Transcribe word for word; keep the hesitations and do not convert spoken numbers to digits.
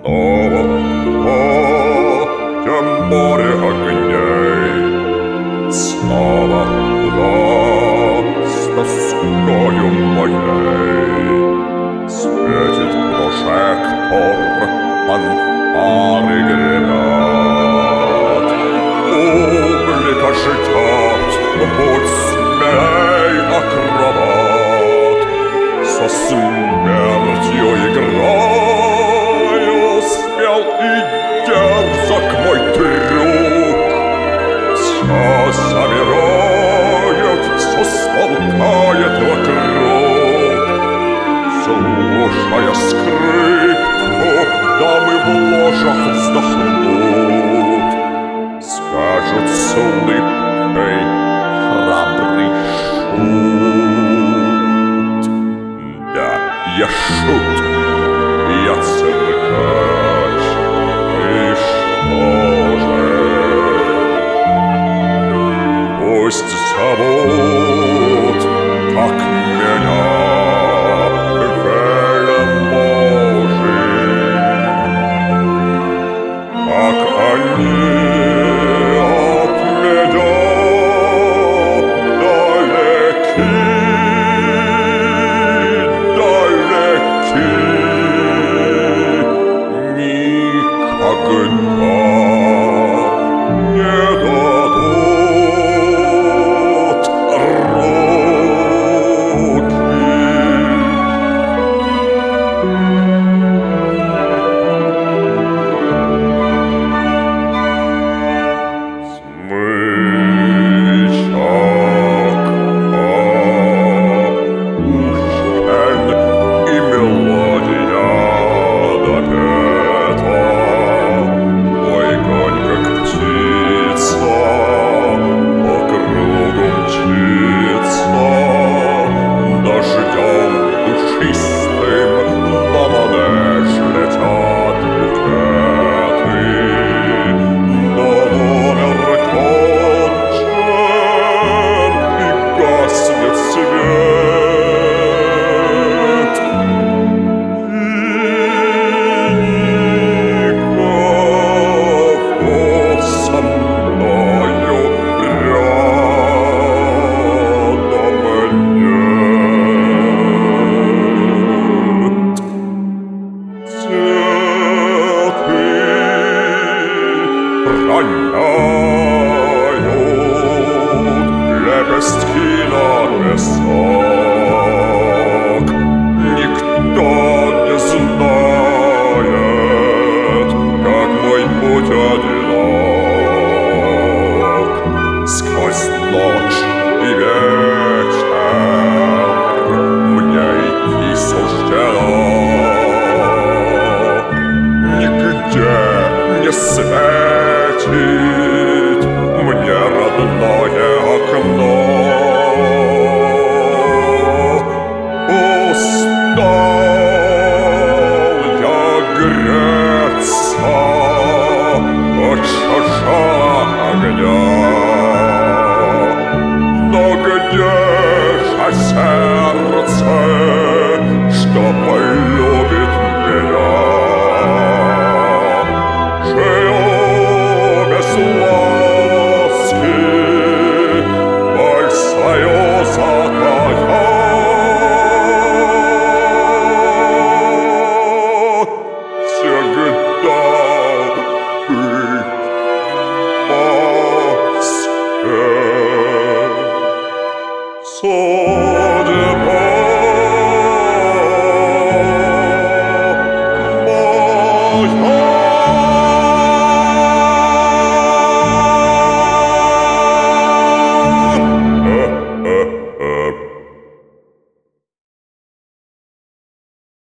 снова туда, где море огней, снова туда, с тоскою моей. Светит прожектор, фанфары гремят, публика ждет, будь смелей, акробат. Со смертью играю, смел и дерзок мой друг. Все замирает, все смолкает вокруг. Слушая скрипку, дамы в ложах вздохнут, скажут с улыбкой храбрый шут. Да, я шут, я циркач, и что же? Пусть зовут так меня вельможи, как они от меня далеки, далеки. Никогда не дадут руки. Смычок, ушен и мелодия допета. Ой, конь как птица по кругу мчится, дождем душистым на манеж летят букеты. Но номер кончен, и гаснет свет, и никого со мною рядом нет. Цветы роняют лепестки на песок. Никто не знает, как мой путь одинок. Сквозь ночь и вечер мне идти суждено. Нигде не светит